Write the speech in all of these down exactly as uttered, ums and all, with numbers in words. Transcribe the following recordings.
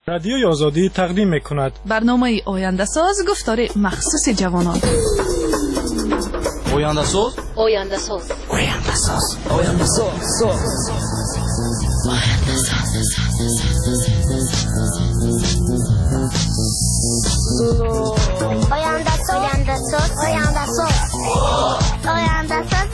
رادیوی آزادی تقدیم می‌کند برنامه آینده ساز گفتار مخصوص جوانان. آینده ساز آینده ساز آینده ساز آینده ساز آینده ساز آینده ساز آینده ساز آینده ساز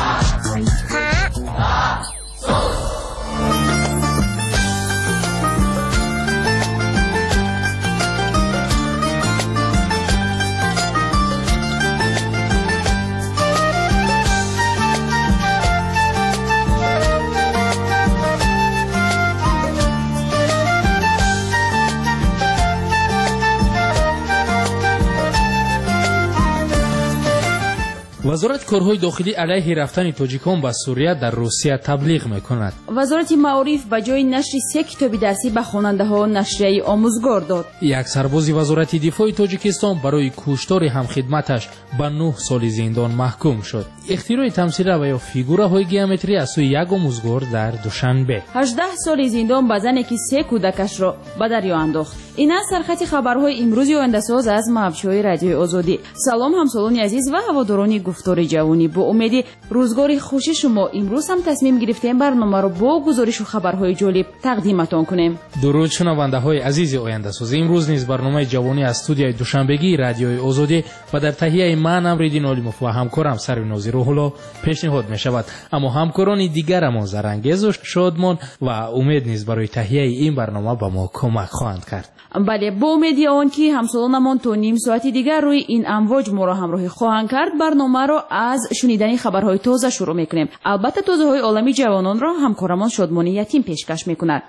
وزارت کارهای داخلی علیه رفتن تاجیکان به سوریه در روسیه تبلیغ میکند. وزارت معارف به جای نشر سه کتاب درسی به خواننده ها نشریه آموزگار داد. یک سرباز وزارت دفاع تاجیکستان برای کشتار همخدمتش به نه سال زندان محکوم شد. اختراع تمثیل و یا فیگورهای گئومتری از سوی یک آموزگار در دوشنبه. هجده سال زندان به زنی که سه کودکش را به دریا انداخت. این است سرخط خبرهای امروز آینده ساز از مبشوی رادیوی آزادی. سلام همسالان عزیز و هواداران گفتار جوانی، با امید روزگار خوش شما امروز هم تصمیم گرفتیم برنامه را با گزارش و خبرهای جالب تقدیمتان کنیم. درود شنونده های عزیز آینده ساز، امروز نیز برنامه جوانی از استودیوی دوشنبگی رادیوی آزادی و در تهیه من امریدین علیموف و همکارم سریناز روح‌الله پیشنهاد می شود. اما همکاران دیگر ما زرانگیز و شادمان و امید نیز برای تهیه این برنامه به ما کمک خواهند کرد. بله، با امید آن که همسالانمان تا نیم ساعت دیگر روی این امواج ما را همراهی خواهند کرد، برنامه را از شنیدن خبرهای تازه شروع میکنیم. البته تازه های عالمی جوانان را همکارمان شادمانی یتیم پیشکش میکند.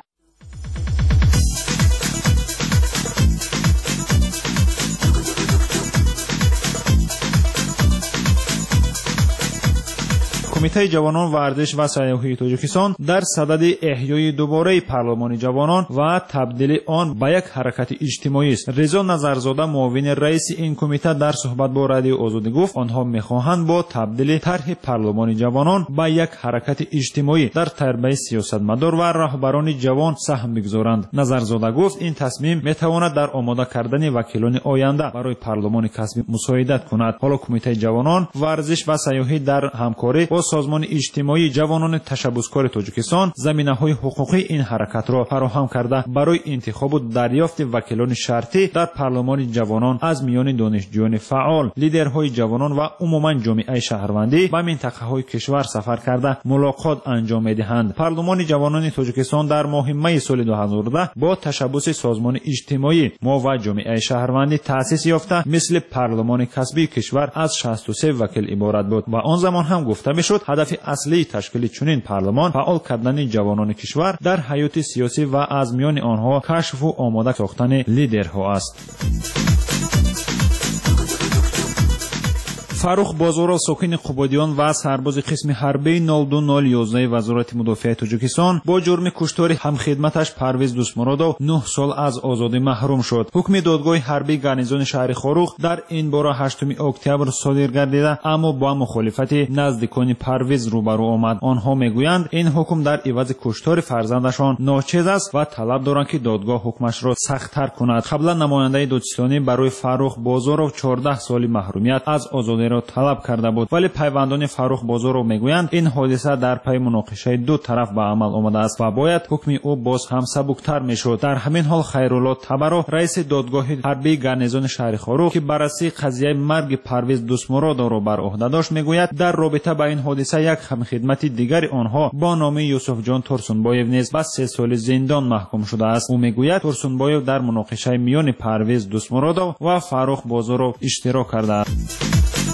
کمیته جوانان ورزش و سیاحی تاجیکستان در صدد احیای دوباره پارلمان جوانان و تبدیل آن به یک حرکت اجتماعی است. رضا نظرزاده معاون رئیس این کمیته در صحبت با رادیو آزادی گفت آنها میخواهند با تبدیل طرح پارلمان جوانان به یک حرکت اجتماعی در تربیت سیاستمدار و رهبران جوان سهم بگذارند. نظرزاده گفت این تصمیم میتواند در آماده کردن وکیلان آینده برای پارلمان کسبی مساعدت کند. حالا کمیته جوانان ورزش و سیاحی در همکاری با سازمان اجتماعی جوانان تشبثکار تاجیکستان زمینه‌های حقوقی این حرکت را فراهم کرده برای انتخاب و دریافت وکیلان شرطی در پارلمان جوانان از میان دانشجویان فعال، لیدرهای جوانان و عموما جامعه شهروندی به منطقه‌های کشور سفر کرده ملاقات انجام می‌دهند. پارلمان جوانان تاجیکستان در ماه می سال دو هزار و ده با تشبث سازمان اجتماعی ما و جامعه شهروندی تأسیس یافته مثل پارلمان کسبی کشور از شصت و سه وکیل عبارت بود و آن زمان هم گفته می‌شد هدف اصلی تشکیل چنین پارلمان فعال کردن جوانان کشور در حیات سیاسی و از میان آنها کشف و آماده ساختن لیدرها است. فاروق بازارов ساکن قبادیان و سرباز قسم حربی نود و دو نود و یازده وزارت مدافع تاجیکستان با جرم کشتار همخدمتش پرویز دوستمرادov نه سال از آزادی محروم شد. حکم دادگاه حربی گارنیزون شهر خاروخ در این باره هشتم اکتبر صادر گردیده اما با مخالفت نزدیکان پرویز روبرو آمد. آنها میگویند این حکم در عوض کشتار فرزندشان ناچیز است و طلب دارند که دادگاه حکمش را سخت‌تر کند. قبلا نماینده دادستانی برای فاروق بازارov چهارده سال محرومیت از آزادی را طلب کرده بود، ولی پیوندان فاروق بازارov میگویند این حادثه در پی مناقشه دو طرف به عمل آمده است و باید حکم او باز هم سبکتر میشد. در همین حال خیرالله تبرو رئیس دادگاه حربی گارنیزون شهر خاروخ که بررسی قضیه مرگ پرویز دوستمرادov را بر عهده داشت میگوید در رابطه با این حادثه یک همخدمت دیگر آنها با نام یوسف جان تورسونبایو نیز به سه سال زندان محکوم شده است. او میگوید تورسونبایو در مناقشه میان پرویز دوستمرادov و فاروق بازارov اشتراک کرده است.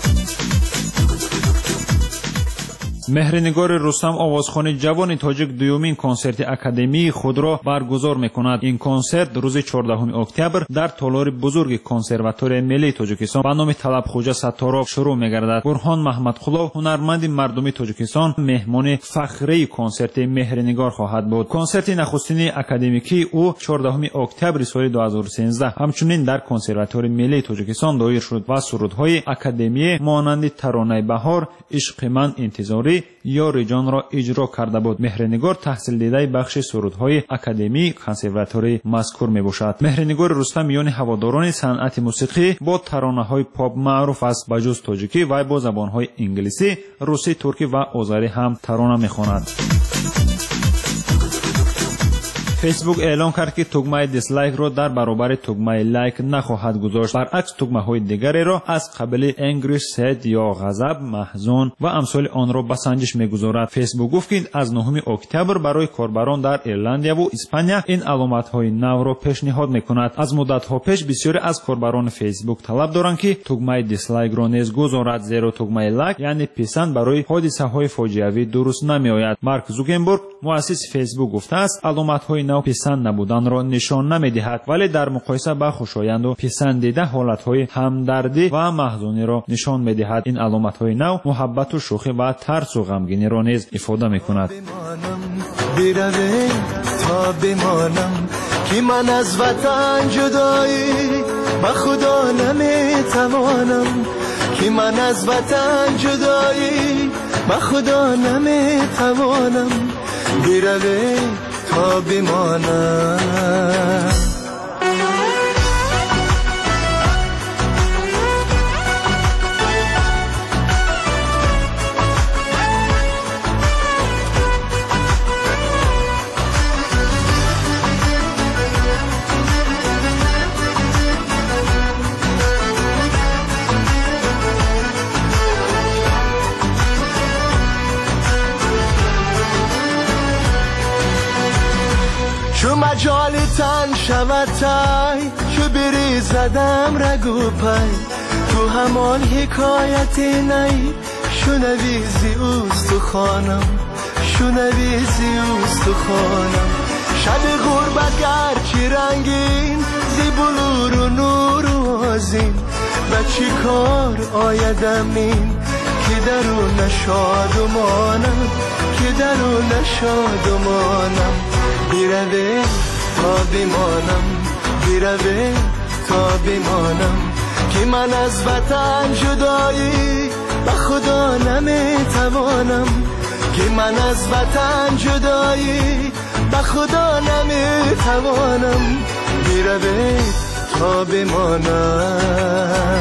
مهرنگار رستم آوازخوان جوان تاجیک دومین کنسرت اکادمی خود را برگزار میکند. این کنسرت روز چهاردهم اکتبر در تالار بزرگ کنسرواتوری ملی تاجیکستان به نام طلبخوجا ستارov شروع میگردد. برهان محمدقulov هنرمند مردمی تاجیکستان مهمان فخری کنسرت مهرنگار خواهد بود. کنسرت نخستین اکادمیکی او چهاردهم اکتبر سال دو هزار و سیزده همچنین در کنسرواتوری ملی تاجیکستان دایر شد و سرودهای اکادمی مانند ترانه بهار، عشق من انتظاری، رهبری یا ریجانро اجرا карда буд. Меҳринигор таҳсилдидаи бахши сурудҳои академии консерватории мазкур мебошад. Меҳринигор Рустам миёни ҳаводорони санъати мусиқӣ бо таронаҳои поп маъруф аст. ба ҷуз тоҷикӣ вай бо забонҳои инглисӣ, русӣ, туркӣ ва озарӣ ҳам тарона мехонад. فیسبوک اعلام کرد که تگمه دیسلایک را در برابر تگمه لایک نخواهد گذاشت. برعکس تگمه‌های دیگری را از قبیل انگریش، سد یا غضب، محزون و امثال آن را به سنجش می‌گذارد. فیسبوک گفت که از نهم اکتبر برای کاربران در ایرلندیا و اسپانیا این علامت‌های نو را پیشنهاد می‌کند. از مدت‌ها پیش بسیاری از کاربران فیسبوک طلب دارند که تگمه دیسلایک را نیز گذارد، زیرا تگمه لایک یعنی پسند برای حادثه‌های فاجعه‌ای درست نمی‌آید. مارک زوکربرگ مؤسس فیسبوک گفته است علامت‌های نو پسند نبودن را نشان نمی‌دهد، ولی در مقایسه با خوشایند و پسندیده حالت‌های همدردی و محزونی را نشان می‌دهد. این علامت‌های نو محبت و شوخی و ترس و غمگینی را نیز افاده می‌کند. تا بمانم که من از وطن جدایی با خدا نمیتوانم، که من از وطن جدایی با خدا نمیتوانم، بروی تا بمانم. چو مجال تن شود تای، چو بری زدم رگو پای، تو همان حکایت نی، شنوی زی اوست خانم، شنوی زی اوست خانم. شب غربت گرچه رنگین، زی بلور و نور و آزین، و چی کار آیدم این که درو نشادمانم، که درو نشادمانم. بیروی تا بمانم، بیروی تا بمانم، که من از وطن جدایی به خدا نمیتوانم، که من از وطن جدایی به خدا نمیتوانم، بیروی تا بمانم.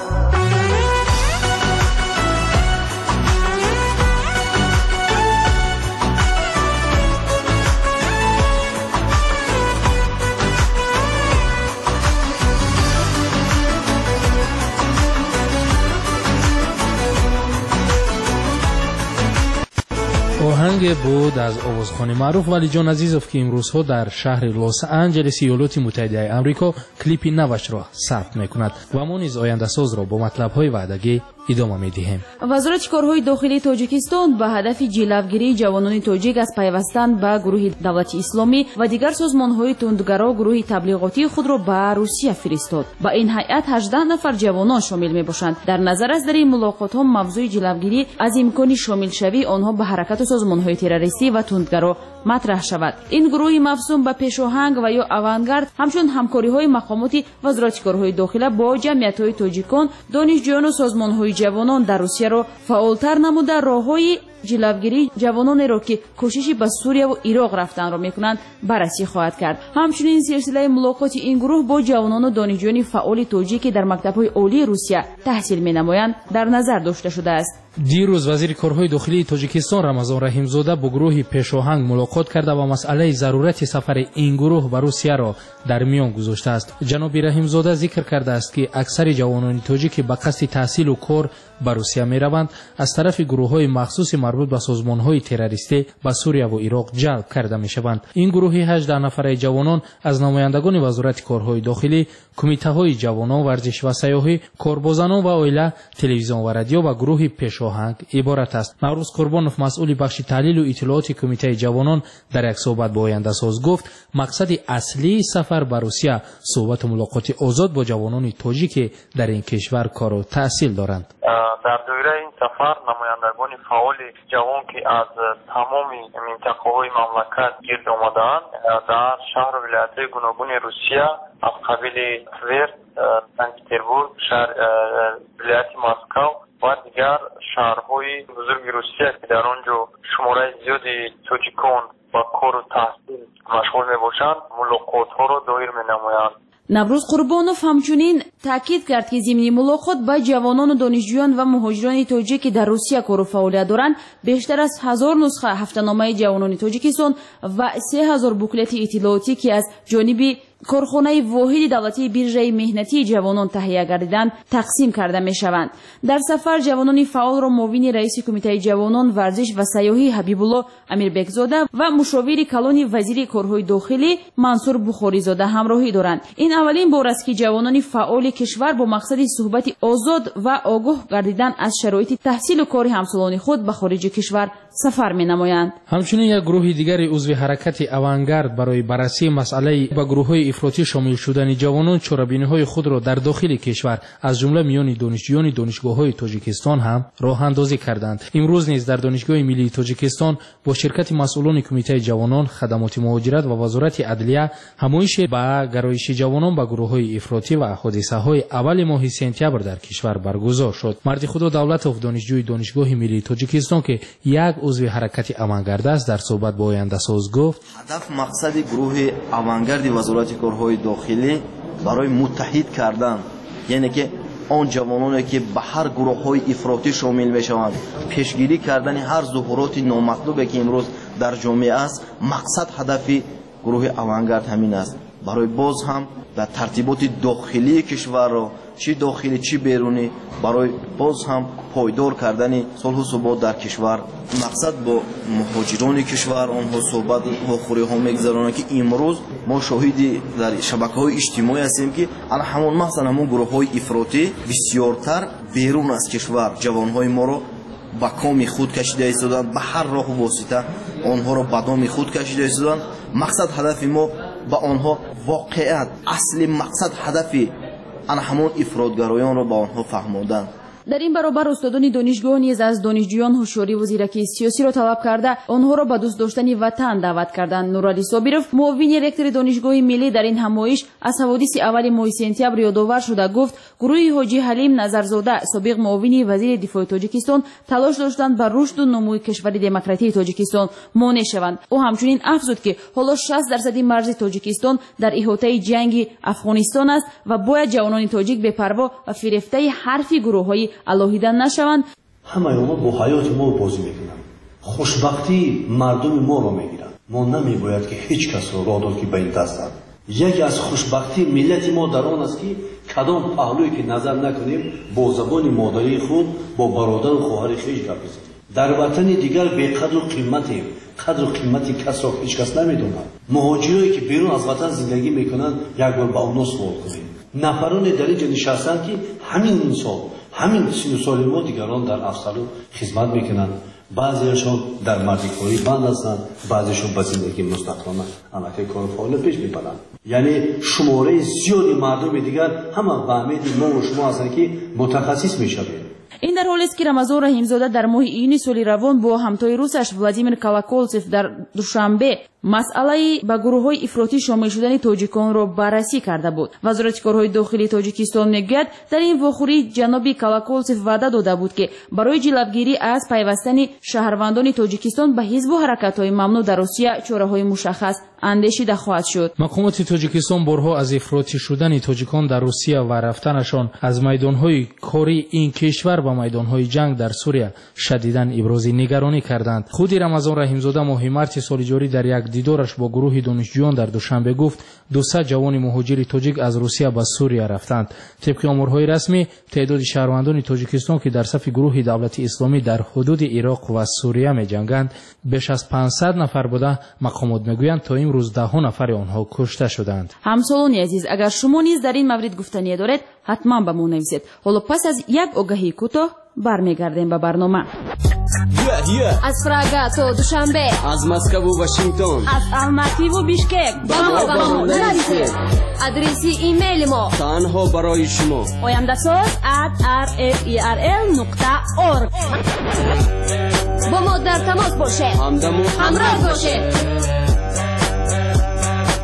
آهنگ بود از آوازخوان معروف ولی جان عزیزوف که امروزها در شهر لس آنجلس ایالات متحده آمریکا کلیپی نوش را ثبت میکند و ما نیز آینده ساز را با مطلب‌های وعدگی ادامه میدهیم. وزارت کارهای داخلی تاجیکستان به هدف جلوگیری جوانان تاجیک از پیوستن به گروه دولت اسلامی و دیگر سازمان‌های تندگرا گروه تبلیغاتی خود را به روسیه فرستاد. با این هیئت هجده نفر جوانان شامل میباشند. در نظر است در این ملاقات‌ها موضوع جلوگیری از امکان شامل شوی آنها به حرکت سازمان‌های تروریستی و تندگرا مطرح شود. این گروه مفهوم به پیشاهنگ و یا آوانگارد همچون همکاری‌های مقامات وزارت کارهای داخلی با جمعیت‌های تاجیکان، دانشجویان و سازمان‌های جوانان در روسیه را فعالتر نموده راه‌های جلوگیری جوانانی را که کوششی به سوریه و عراق رفتن را میکنند بررسی خواهد کرد. همچنین سلسله ملاقات این گروه با جوانان و دانشجویان فعال تاجیکی در مکتب‌های عالی روسیه تحصیل می‌نمایند در نظر داشته شده است. دیروز وزیر کارهای داخلی تاجیکستان رمضان رحیمزاده با گروه پیشاهنگ ملاقات کرده و مسئله ضرورت سفر این گروه به روسیه را در میان گذاشته است. جناب رحیمزاده ذکر کرده است که اکثر جوانان تاجیک به قصد تحصیل و کار به روسیه می‌روند از طرف گروه‌های مخصوص مربوط به سازمان‌های تروریستی به سوریه و عراق جلب کرده می‌شوند. این گروه هجده نفره جوانان از نمایندگان وزارت کارهای داخلی، کمیته‌های جوانان، ورزش و سیاحی، کاربازان و عائله، تلویزیون و رادیو و گروه پیشاهنگ عبارت است. نوروز قربانوف مسئول بخش تحلیل و اطلاعات کمیته جوانان در یک صحبت با آینده ساز گفت مقصد اصلی سفر به روسیه صحبت و ملاقات آزاد با جوانان تاجیک در این کشور کار و تحصیل دارند. در دوره این سفر نمایندگان فعال جوان که از تمام منطقه‌های مملکت گرد آمدند در شهر و ولایت‌های گوناگون روسیه از قبیل تور، سنت پترزبورگ، شهر ولایت مسکو، و دیگر شهرهای بزرگ روسیه که در آنجا شماره زیادی توجیکان با کار و تحصیل مشغول می باشند ملاقات ها را دایر می نمایند. наврӯз қурбонов ҳамчунин таъкид кард ки зимни мулоқот ба ҷавонону донишҷӯён ва муҳоҷирони тоҷик ки дар русия кору фаъолият доранд бештар аз ҳазор нусха ҳафтаномаи ҷавонони тоҷикистон ва се ҳазор буклети иттилоотӣ ки аз ҷониби корхонаи воҳиди давлатии биржаи меҳнатии ҷавонон таҳия гардиданд тақсим карда мешаванд. дар сафар ҷавонони фаъолро муовини раиси кумитаи ҷавонон варзиш ва сайёҳӣ ҳабибулло амирбекзода ва мушовири калони вазири корҳои дохилӣ мансур бухоризода ҳамроҳӣ доранд. ин аввалин бор аст ки ҷавонони фаъоли кишвар бо мақсади суҳбати озод ва огоҳ гардидан аз шароити таҳсилу кори ҳамсолони худ ба хориҷи кишвар сафар менамоянд. ҳамчунин як гурӯҳи дигари узви ҳаракати авангард барои баррасии масъалаи ба гурӯҳҳои ифротӣ шомил шудани ҷавонон чорабиниҳои худро дар дохили кишвар аз ҷумла миёни донишҷӯёни донишгоҳҳои тоҷикистон ҳам роҳандозӣ карданд. имрӯз низ дар донишгоҳи миллии тоҷикистон бо ширкати масъулони кумитаи ҷавонон хадамоти муҳоҷират ва вазорати адлия ҳамоиши ба гароиши ҷавонон ба гурӯҳҳои ифротӣ ва ҳодисаҳои аввали моҳи сентябр дар кишвар баргузор шуд. марди худо давлатов донишҷӯи донишгоҳи миллии тоҷикистон ки як узви ҳаракати авангард аст дар суҳбат бо ояндасоз гуфт ҳадаф мақсади гурӯҳи авангарди вазорати корҳои дохилӣ барои муттаҳид кардан яъне ки он ҷавононе ки ба ҳар гурӯҳҳои ифротӣ шомил мешаванд пешгирӣ кардани ҳар зуҳуроти номатлубе ки имрӯз дар ҷомеа аст мақсад ҳадафи гурӯҳи авангард ҳамин аст барои боз ҳам дар тартиботи дохилии кишварро чӣ дохилӣ чӣ берунӣ барои боз ҳам пойдор кардани сулҳу субот дар кишвар мақсад бо муҳоҷирони кишвар онҳо суҳбат вохӯриҳо мегзаронанд ки имрӯз мо шоҳиди дар шабакаҳои иҷтимоӣ ҳастем ки ана ҳамон махсан ҳамон гурӯҳҳои ифротӣ бисёртар берун аз кишвар ҷавонҳои моро ба коми худ кашида истоданд ба ҳар роҳу восита онҳоро ба доми худ кашида истоданд мақсад ҳадафи мо ба онҳо воқеат асли мақсад ҳадафи ана ҳамон ифротгароёнро ба онҳо фаҳмодан. дар ин баробар устодони донишгоҳ низ аз донишҷӯён ҳушёриву зиракии сиёсиро талаб карда онҳоро ба дӯст доштани ватан даъват карданд. нуралӣ собиров муовини ректори донишгоҳи миллӣ дар ин ҳамоиш аз ҳаводиси аввали моҳи сентябр ёдовар шуда гуфт гурӯҳи ҳоҷӣ ҳалим назарзода собиқ муовини вазири дифои тоҷикистон талош доштанд ба рушду нумӯи кишвари демократии тоҷикистон монеъ шаванд. ӯ ҳамчунин афзуд ки ҳоло шаст дарсади марзи тоҷикистон дар иҳотаи ҷанги афғонистон аст ва бояд ҷавонони тоҷик бепарво ва фирефтаи ҳарфи гурӯҳҳои алоҳида нашаванд. ҳамаи онҳо бо ҳаёти мо бозӣ мекунанд хушбахтии мардуми моро мегиранд. мо намебояд ки ҳеҷ касро роҳ дод ки ба ин даст дад. яке аз хушбахтии миллати мо дар он аст ки кадом паҳлӯе ки назар накунем бо забони модарии худ бо бародару хоҳари хеш гап бизанем. дар ватани дигар беқадру қиматем қадру қимати касро ҳеҷ кас намедонад. муҳоҷирое ки берун аз ватан зиндагӣ мекунанд якбор ба онҳо суол кунем. нафароне дар инҷо нишастанд ки ҳамин сол ҳамин сину соли мо дигарон дар афсалу хизмат мекунанд. баъзеашон дар мардикорӣ банд ҳастанд баъзеашон ба зиндагии мустақилона аллакай кору фаъолият пеш мебаранд. яъне шумораи зиёди мардуми дигар ҳама ба амеди мову шумо ҳастанд ки мутахассис мешавем. ин дар ҳолест ки рамазон раҳимзода дар моҳи июни соли равон бо ҳамтои русаш владимир колоколцев дар душанбе масъалаи ба гурӯҳҳои ифротӣ шомил шудани тоҷиконро баррасӣ карда буд. вазорати корҳои дохилии тоҷикистон мегӯяд дар ин вохӯрӣ ҷаноби колоколцев ваъда дода буд ки барои ҷилавгирӣ аз пайвастани шаҳрвандони тоҷикистон ба ҳизбу ҳаракатҳои мамнӯъ дар русия чораҳои мушаххас андешида хоҳад шуд. мақомоти тоҷикистон борҳо аз ифротӣ шудани тоҷикон дар русия ва рафтанашон аз майдонҳои кори ин кишвар ба майдонҳои ҷанг дар сурия шадидан ибрози нигаронӣ карданд. худи рамазон раҳимзода моҳи марти соли ҷорӣ дар як дидораш бо гурӯҳи донишҷӯён дар душанбе гуфт дусад ҷавони муҳоҷири тоҷик аз русия ба сурия рафтанд. тибқи омурҳои расмӣ теъдоди шаҳрвандони тоҷикистон ки дар сафи гурӯҳи давлати исломӣ дар ҳудуди ироқ ва сурия меҷанганд беш аз панҷсад нафар буда мақомот мегӯянд то имрӯз даҳу нафари онҳо кушта шуданд. ҳамсолони азиз, агар шумо низ дар ин маврид гуфтание доред ҳатман ба мо нависед. ҳоло пас аз як огаҳии кӯтоҳ бармегардем ба барнома. аз прага то душанбе, аз москву вашингтон, аз алмативу бишкек ба мо ба мо нависед. адреси имейли мо танҳо барои шумо ояндасоз at r f e r l нуқта org. бо мо дар тамос бошед, ҳамроҳ бошед.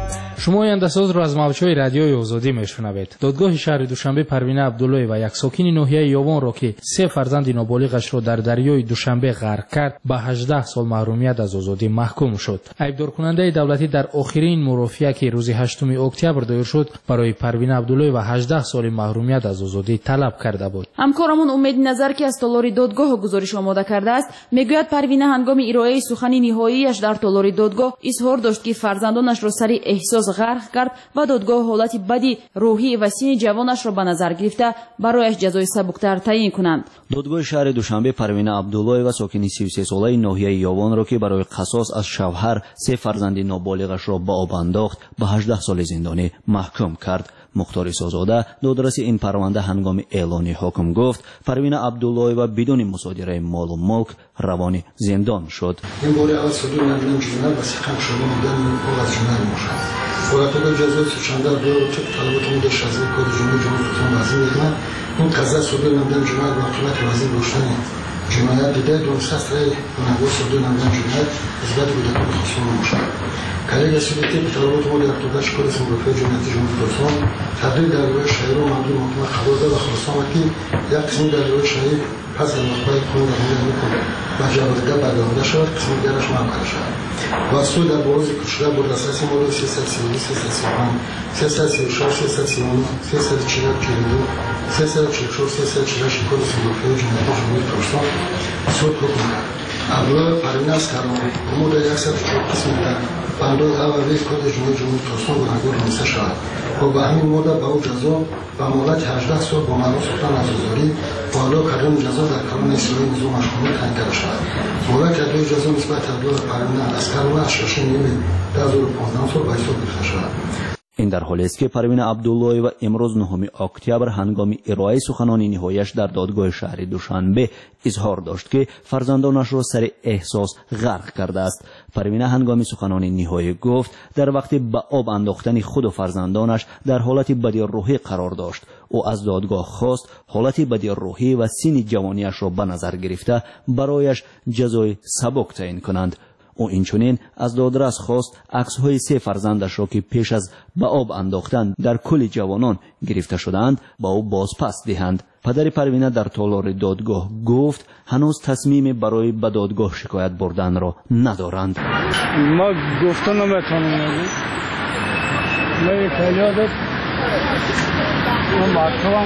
شما آینده‌ساز را از موج‌های رادیوی آزادی میشنوید. دادگاه شهر دوشنبه پروینه عبدالله و یک ساکن ناحیه یاوان را که سه فرزند نابالغش را در دریای دوشنبه غرق کرد به هجده سال محرومیت از آزادی محکوم شد. ایبدار کننده دولتی در آخرین مرافعه که روز هشتم اکتبر دایر شد برای پروینه عبدالله و هجده سال محرومیت از آزادی طلب کرده بود. همکارمون امید نظر که از تالار دادگاه گزارش آماده کرده است میگوید پروینه هنگام ارائه سخن نهاییش در تالار دادگاه اظهار داشت که فرزندانش را سر احساس غرق کرد و دادگاه حالت بدی روحی و سن جوانش را به نظر گرفته برایش جزای سبکتر تعیین کنند. دادگاه شهر دوشنبه پروینه عبدالله و ساکن سی و سه ساله ناحیه یاوان را که برای قصاص از شوهر سه فرزند نابالغش را به آب انداخت به هجده سال زندانی محکوم کرد. مختار سازاده دادرس این پرونده هنگام اعلان حکم گفت پروینه عبدالله و بدون مصادره مال و ملک روان زندان شد. این باره اول صدور نمیدن جنر و سخم شده بودن این از جنر موشد ولاتبه جزای سوچنده دو رو چک طلبات مده شازده کود جنر جنر توتون وزین میکنن این قضا صدور نمیدن جنر و اقتولت وزین روشتنی جنایت دیده دونسست رای نگو صدور نمیدن جنر ازباد بوده کود خصوم موشد کلیگ سولیتی به طلبات مده اقتولت شکر سنگرفه جنایتی جنر توتون تقریب در روی شهر و مردم محکمه خبرده و خلاصان که یک قسمی در روی شهر پس از مخبای کنون در روی میکنه و جوازده برگامده شد قسمی دیرش معمکره شد واسطو در بروز کشده بود رساسی مورد سیصد سی و دو سیصد سی و پنج سیصد سی و شش سیصد سی و نه سیصد و چهل و دو سیصد و چهل و شش سیصد و چهل و شکر سنگرفه جنایتی جمهوری ترکستان سود حکم کرد. اول پروینه از کرمان امور یکصد و چهار قسمی در بندوی اولی کد جمهوری جمهوری ترکستان گناهکار دانسته شود و به همین مدت به او جزا و مهلت هجده سال با معروف سلطان از آزادی و حالا کردن جزا در کانون اسلامی نظام مشمولی تعیین کرده شود. مهلت ادای جزا نسبت عبدالله پروینه از کرمان از شش نیمه دو هزار و پانزده سال به حساب گرفته شود. این در حالی است که پروینه عبدالله و امروز نهم اکتبر هنگام ارائه سخنان نهاییش در دادگاه شهر دوشنبه اظهار داشت که فرزندانش را سر احساس غرق کرده است. پروینه هنگام سخنان نهایی گفت در وقت به آب انداختن خود و فرزندانش در حالت بدی روحی قرار داشت. او از دادگاه خواست حالت بدی روحی و سن جوانیش را به نظر گرفته برایش جزای سبک تعیین کنند. او اینچنین از دادرس خواست عکس‌های سه فرزندش را که پیش از به آب انداختن در کل جوانان گرفته شدند با او بازپس دهند. پدر پروینه در تالار دادگاه گفت هنوز تصمیم برای به دادگاه شکایت بردن را ندارند. ما گفتن نمیتونیم ما یک یادت ما مارکوام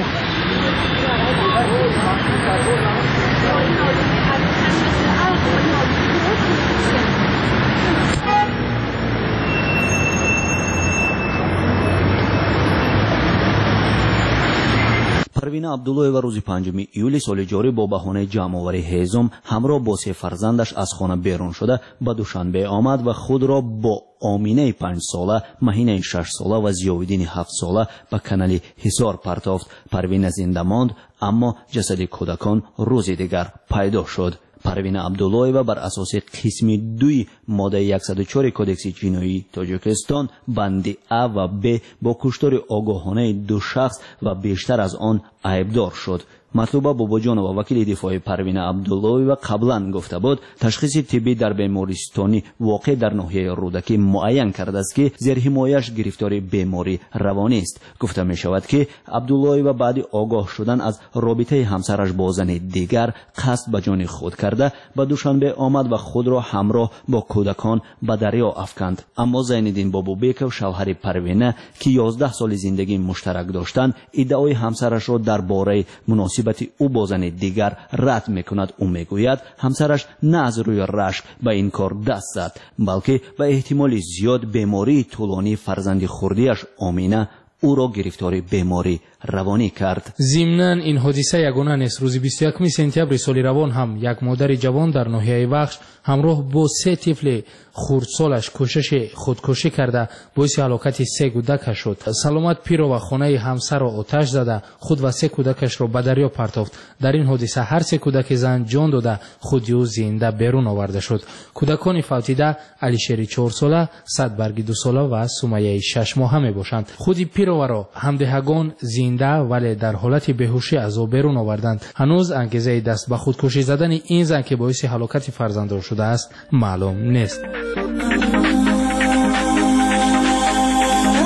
پروینه عبدالله و روز پنجم ایول سال جاری با بهانه جمع‌آوری هیزم همراه با سه فرزندش از خانه بیرون شده به دوشنبه آمد و خود را با آمینه پنج ساله، مهینه شش ساله و ضیاءالدین هفت ساله به کانال حصار پرتافت. پروینه زنده ماند اما جسد کودکان روز دیگر پیدا شد. پروینه عبدالله و بر اساس قسم دوی ماده صد و چهار کودکس جنایی تاجیکستان بند ا و ب با کشتار آگاهانه دو شخص و بیشتر از آن عیبدار شد. مطلوبه بابا جان و وکیل دفاع پروینه عبدالله و قبلا گفته بود تشخیص طبی در بیمارستانی واقع در ناحیه رودکی معین کرده است که زیر حمایش گرفتار بیماری روانی است. گفته می شود که عبدالله و بعد آگاه شدن از رابطه همسرش با زن دیگر قصد به جان خود کرده به دوشنبه آمد و خود را همراه با کودکان به دریا افکند. اما زینالدین بابابکov شوهر پروینه که یازده سال زندگی مشترک داشتند ادعای همسرش را درباره مناسبت او با زن دیگر رد میکند. او میگوید همسرش نه از روی رشک به این کار دست زد بلکه به احتمال زیاد بیماری طولانی فرزند خردیش آمینه او را گرفتار بیماری روانی کرد. ضمناً این حادثه یگانه نیست. روز بیست و یکم سپتامبر سال روان هم یک مادر جوان در ناحیه وخش همراه با سه طفل خردسالش کوشش خودکشی کرده باعث هلاکت سه کودکش شد. سلامت پیرو و خانه همسر را آتش زده خود و سه کودکش را به دریا پرتافت. در این حادثه هر سه کودک زن جان داده خودی او زنده بیرون آورده شد. کودکان فوتیده علیشری چهار ساله، صدبرگی دو ساله و سمیه شش ماهه می باشند. خودی پیرو را همدهگان زنده ولی در حالت بیهوشی از او بیرون آوردند. هنوز انگیزه دست به خودکشی زدن این زن که باعث هلاکت فرزندان شده است معلوم نیست.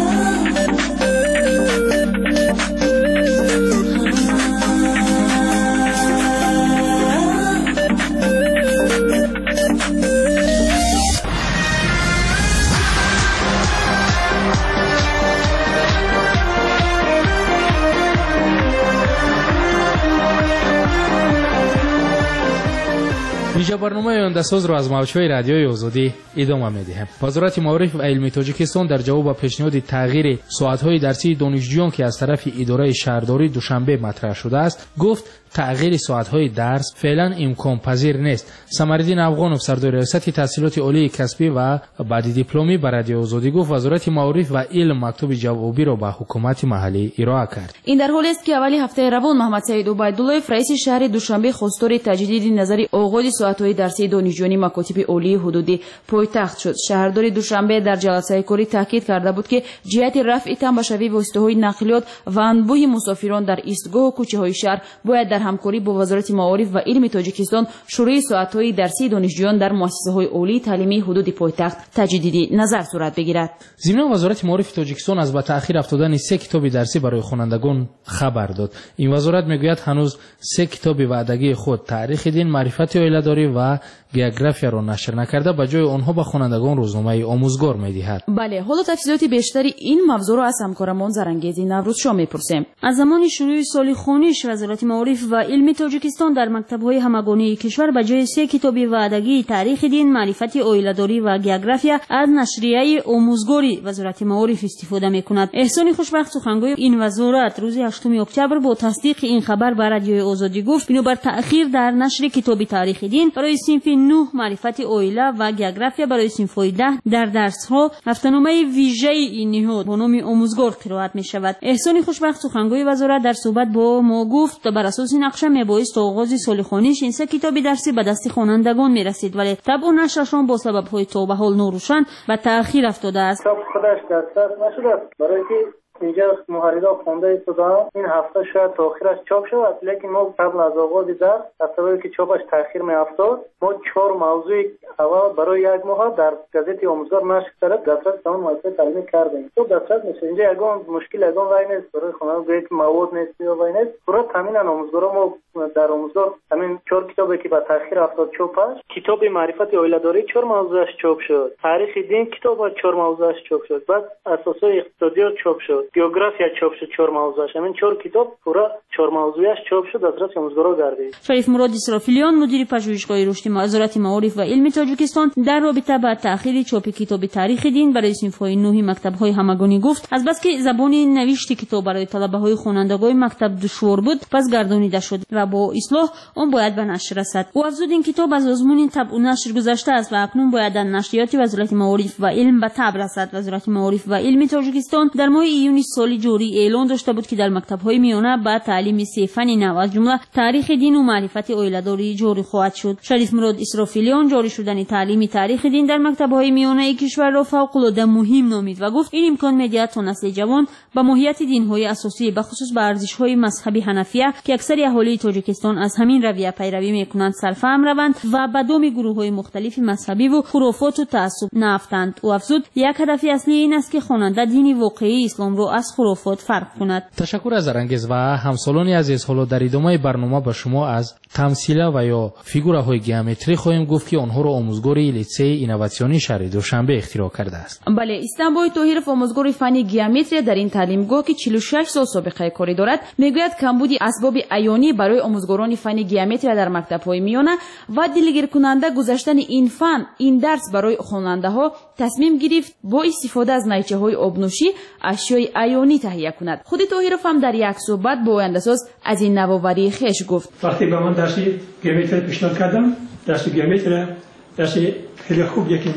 اینجا برنامه آینده‌ساز رو از موج‌های رادیوی آزادی ادامه می‌دهیم. وزارت معارف و علم تاجیکستان در جواب به پیشنهاد تغییر ساعت‌های درسی دانشجویان که از طرف اداره شهرداری دوشنبه مطرح شده است، گفت تغییر ساعت‌های درس فعلا امکان پذیر نیست. سمرالدین افغانوف سردار ریاست تحصیلات عالی کسبی و بعد دیپلمی به رادیو آزادی گفت وزارت معارف و علم مکتوب جوابی را به حکومت محلی ارائه کرد. این در حالی است که اولی هفته روان محمد سعید عبیدالله رئیس شهر دوشنبه خواستار تجدید نظر آغاز ساعت‌های درسی دانشجویان مکاتب عالی حدودی پایتخت شد. شهردار دوشنبه در جلسه کاری تاکید کرده بود که جهت رفع تنبشوی واسطه‌های نقلیات و انبوه مسافران در ایستگاه و کوچه‌های شهر باید در همکاری با وزارت معارف و علم تاجیکستان شروع ساعت‌های درسی دانشجویان در مؤسسه‌های عالی تعلیمی حدود پایتخت تجدیدی نظر صورت بگیرد. ضمن وزارت معارف تاجیکستان از به تأخیر افتادن سه کتاب درسی برای خوانندگان خبر داد. این وزارت میگوید هنوز سه کتاب وعدگی خود تاریخ دین، معرفت عایله‌داری و گئوگرافیا را نشر نکرده، به جای آنها به خوانندگان روزنامه آموزگار می‌دهد. بله، حالا تفصیلات بیشتری این موضوع را از همکارمان زرنگیز نوروز شاه می‌پرسیم. از زمان شروع سال خونیش وزارت معارف و علم تاجیکستان در مکتب‌های همگانی کشور به جای سه کتاب وعدگی تاریخ دین، معرفت عایله‌داری و گئوگرافیا از نشریه آموزگاری وزارت معارف استفاده می‌کند. احسان خوشبخت سخنگوی این وزارت روز هشتم اکتبر با تصدیق این خبر به رادیو آزادی گفت بنابر تأخیر در نشر کتاب تاریخ دین برای صنف نه معرفت عایله و گئوگرافیا برای صنف ده در درس‌ها هفته‌نامه ویژه این نهاد با نام آموزگار قرائت می‌شود. احسان خوشبخت سخنگوی وزارت در صحبت با ما گفت بر اساس نقشه میبایست تا آغاز سال خوانیش این سه کتاب درسی به دست خوانندگان میرسید، ولی طبع نشرشان با سبب‌های تا به حال ناروشن و تأخیر افتاده است. کتاب خودش دسترس نشده برای که اینجا محررا خونده شده این هفته شاید تاخیرش چاپ شود، لیکن ما قبل از آغاز درس از سببی که چاپش تاخیر می افتاد ما چهار موضوع اول برای یک ماه در گازت آموزگار نشر شده دسترس به اون مؤسسه تعلیمی کردیم. تو دسترس میشه اینجا یگان مشکل یگان وای نیست برای خواننده که مواد نیست یا وای نیست پورا تامین آموزگارا ما در آموزگار همین چهار کتابی که با تاخیر افتاد چاپش کتاب معرفت عایله‌داری چهار موضوعش چاپ شد، تاریخ دین کتاب چهار موضوعش چاپ شد، بعد اساسای اقتصادیات چاپ شد، گئوگرافیا چاپ شد چهار موضوعش، همین چهار کتاب پورا چهار موضوعش چاپ شد دسترس آموزگارا گردید. شریف مراد اسرافیلیان مدیر پژوهشگاه رشد وزارت معارف و علم تاجیکستان در رابطه با تأخیر چاپ کتاب تاریخ دین برای صنف‌های نه مکتب‌های همگانی گفت از بس که زبان نوشت کتاب برای طلبه‌های خوانندگان مکتب دشوار بود پس گردانیده شد و با اصلاح آن باید به نشر رسد. او افزود این کتاب از آزمون طبع و نشر گذشته است و اکنون باید در نشریات وزارت معارف و علم به طبع رسد. وزارت معارف و علم تاجیکستان در ماه ایون سال جاری اعلان داشته بود که در مکتب‌های میانه با تعلیم سه فن نو از جمله تاریخ دین و معرفت عایله‌داری جاری خواهد شد. شریف مراد اسرافیلیان جاری شدن تعلیم تاریخ دین در مکتب‌های میانه کشور را فوق‌العاده مهم نامید و گفت این امکان می‌دهد تا نسل جوان به ماهیت دین‌های اساسی به خصوص به ارزش‌های مذهبی حنفیه که اکثر اهالی تاجیکستان از همین رویه پیروی می‌کنند سرفهم روند و به دام گروه‌های مختلف مذهبی و خرافات و تعصب نافتند. او افزود یک هدف اصلی این است که خواننده دین واقعی اسلام را از خرافات فرق کند. تشکر از زرنگیز و همسالان عزیز. حالا در ادامه برنامه به شما از تمثیل و یا فیگوراهای گئومتری خواهیم گفت که آنها را آموزگاری لیسه اینواسیونی شهر دوشنبه اختراع کرده است. بله، استانبول طاهرов آموزگار فنی گئومتری در این تعلیمگاه که چهل و شش سال سابقه کاری دارد میگوید کمبود اسباب عیانی برای آموزگاران فنی گئومتری در مکتب‌های میانه و دلگیر کننده گذاشتن این فن این درس برای خواننده‌ها تصمیم گرفت با استفاده از نیچه‌های آبنوشی اشیای عیانی تهیه کند. خود طاهرов هم در یک صحبت با آینده‌ساز از این نوآوری خویش گفت. وقتی به من درس گئومتری پیشنهاد کردم، درس گئومتری درس خیلی خوب یکی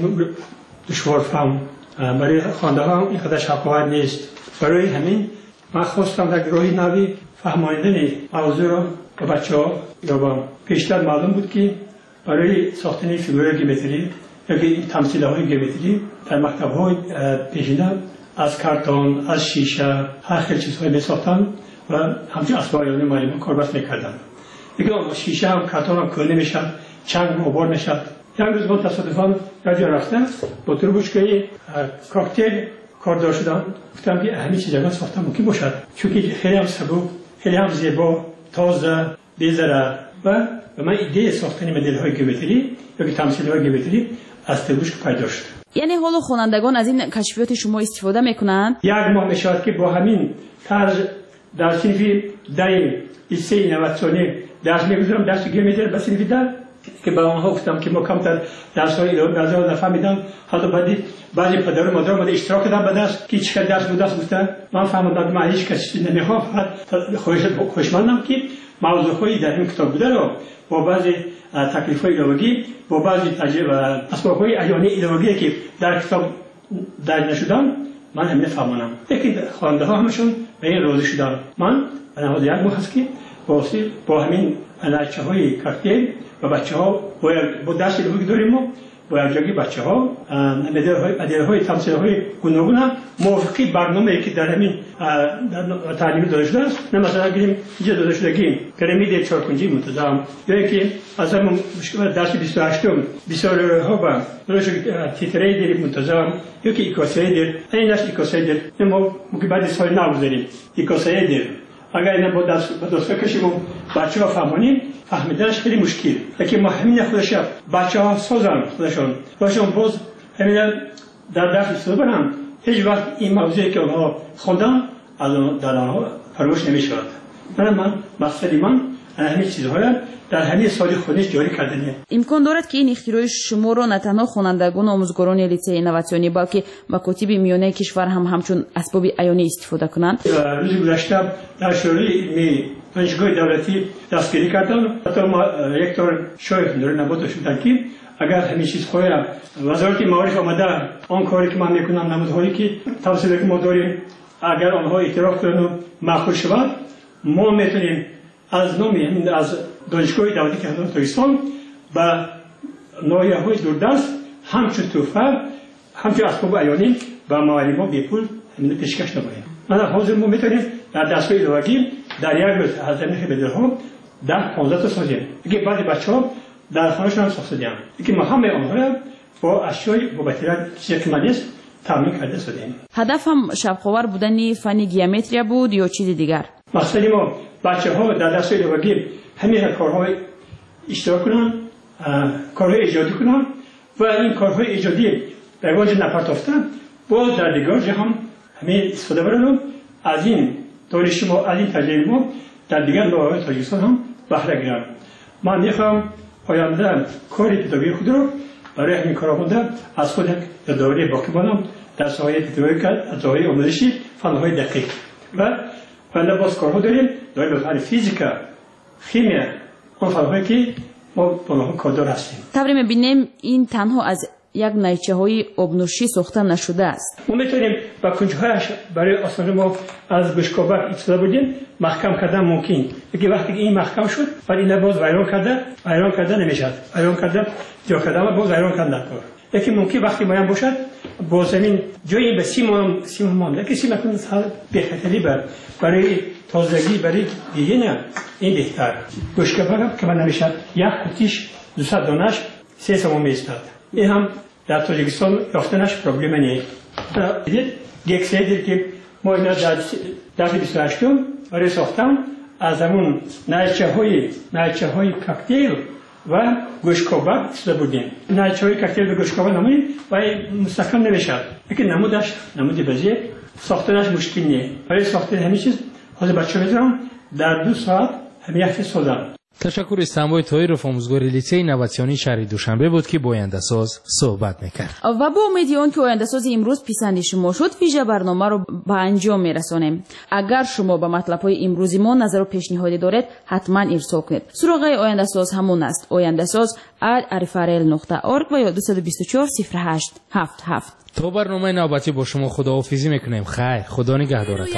دشوار فهم برای خواننده‌ها این قدر شفاف نیست. برای همین من خواستم در گروه نوی فهماندن موضوع را به بچه‌ها یا با پیشتر معلوم بود که برای ساختن فیگورهای گئومتری یا تمثیل‌های گئومتری در مکتب‌های پیشینه از کارتون، از شیشه، هر خیلی چیزهای می‌ساختن و همچنین اسباب عیانی معلم کاربست می‌کردن. دیگه شیشه هم کارتون هم کهنه می‌شد، چنگ و غبار می‌شد. یک روز من تصادفاً رادیو رفتم با تربوشکای کاکتل کاردار شدم. گفتم که همین چیزا ساختن ممکن باشد چون که خیلی هم سبک، خیلی هم زیبا، تازه، بی‌ضرر و به من ایده ساختن مدل‌های گئومتری یا تمثیل‌های گئومتری از تربوشک پیدا شد. یعنی حالا خوانندگان از این کشفیات شما استفاده میکنند؟ یک ماه میشود که با همین طرز در صنف ده لیسه اینواسیونی درس میگذارم، درس گئومتری به صنف ده که به آنها گفتم که ما کمتر درس‌های اداری نفهمیدم. حتی بعدی بعضی پدر و مادر اومده اشتراک دادن به درس که چقدر درس بوده است گفتن من فهمیدم من هیچ کسی نمیخوام، فقط خوشمندم که موضوعی در این کتاب بوده رو با بعضی تکلیف‌های ایدئولوژی با بعضی اسباب‌های عیانی ایدئولوژی که در کتاب درج نشدن من هم نفهمم. لیکن خواننده ها همشون به این راضی شدن. من نهاد یک ماه است که با همین انرچه های کاکتیل و بچه ها با درس ایدئولوژی داریم ما با یک جایی بچه ها مدل های تمثیل های گوناگون هم موافقی برنامه که در همین تعلیمی داده شده است. نه مثلا گیریم اینجا داده شده گیم پیرامید چهارکنجی منتظم یا اینکه از همون درس بیست و هشتم بیسار ها با تیتره دیر منتظم یا که ایکاسای دیر این نشت ایکاسای دیر ما ممکن بعد سال نگذاریم ایکاسای دیر اگر اینا با دست کشیم و بچه ها فهمونیم فهمیدنش خیلی مشکل. لیکن ما همین خودش بچه ها سازن خودشون باشون باز همین در درس استفاده کنن هیچ وقت این موضوعی که آنها خوندن از در آنها فراموش نمیشود. من من مقصد من همین چیزها در همین سال خودش جاری کردنه. امکان دارد که این اختراع شما را نه تنها خوانندگان و آموزگاران لیسه اینواسیونی بلکه مکاتب میانه کشور هم همچون اسباب عیانی استفاده کنند. روز گذشته در شورای علمی دانشگاه دولتی دستگیری کردن. حتی ما یک طور شاید نور نبوده شدن که اگر همین چیزهای وزارت معارف آمده آن کاری که من میکنم نمودهایی که توسط که ما داریم اگر آنها اعتراف کنند و معقول شود ما میتونیم از نومی از دانشگاه دولتی که هستند تاجیکستان به ناحیه‌های دوردست همچون توفر همچون اسباب عیانی و معلمان بی پول همین پیشکش نماییم. من حاضر ما میتونیم در دستگاه ایدئولوژی در یک روز از زمین بدرها در پانزده تا سازیم. دیگه بعضی بچه‌ها در خانه‌شون هم ساختیم. دیگه ما همه آنها با اشیای با بطریات شکمانیست تامین کرده شدیم. هدف هم شبخوار بودن فن گیومتری بود یا چیز دیگر؟ مثلا ما بچه‌ها در دستگاه ایدئولوژی همین کارهای اشتراک کنن، کارهای ایجادی کنن و این کارهای ایجادی به وجه نپرداخته باز در دیگر جا هم همین استفاده برن از این دانش ما از این تجربه ما در دیگر نواحی تاجیکستان هم بهره گیرن. من میخوام آینده کار کتابی خود رو برای همین کارآمده از خود یادآوری باقی مانم در ساحه پدیداری از ساحه آموزشی فن‌های دقیق و بنده باز کارها داریم داریم به فن فیزیکا خیمیا اون فن‌هایی که ما با اونها کاردار هستیم. طوری می‌بینیم این تنها از یک نیچه‌های آبنوشی ساخته نشده است. ما می‌تونیم با کنج‌هایش برای آسان ما از گوشکاور استفاده بودیم محکم کردن ممکن. دیگه وقتی این محکم شد بعد این باز ویران کرده ویران کرده نمی‌شد. ویران کرده جا کردن باز ویران کردن کار. لیکن ممکن وقتی مایم باشد با زمین جایی به سیم سیم مان لیکن سیم کنه سال بهتری بر برای تازگی برای دیگه نه این بهتر. گوشکاور که من نمی‌شد یک قطیش دویست دانش سه سوم می‌استاد. این هم در تاجیکستان یافتنش پروبلم نیست. دید یک سری که ما اینا در در بیست و هشتم برای ساختن از همون نیچه‌های نیچه‌های کاکتیل و گوشکاور استفاده بودیم. نیچه‌های کاکتیل و گوشکاور نمایی و مستحکم نمی‌شد. لیکن نمودش نمودی بزرگ ساختنش مشکل نیست. برای ساختن همین چیز حاضر بچه بذارم در دو ساعت همین حرف سازم. تشکر استنبای طاهرов آموزگار لیسه اینواسیونی شهر دوشنبه بود که با آینده ساز صحبت میکرد. و با امید آن که آینده ساز امروز پسند شما شد ویژه برنامه رو به انجام میرسانیم. اگر شما به مطلب‌های امروزی ما نظر و پیشنهادی دارید حتما ارسال کنید. سراغ آینده ساز همون است آینده ساز ات arifarel نقطه org و یا دو دو چهار صفر هشت هفت هفت. تا برنامه نوبتی با شما خداحافظی میکنیم. خیر خدا نگهدارتان.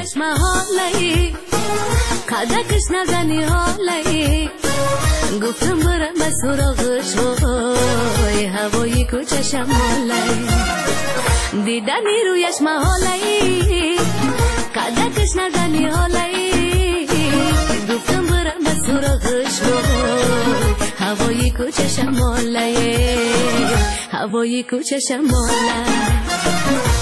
قدکش نزنی حالی گفتم برم به سراغش وای هوای کوچه شمالی دیدنی رویش محالی قدکش نزنی حالی گفتم برم به سراغش وای هوای کوچه شمالی هوای کوچه شمالی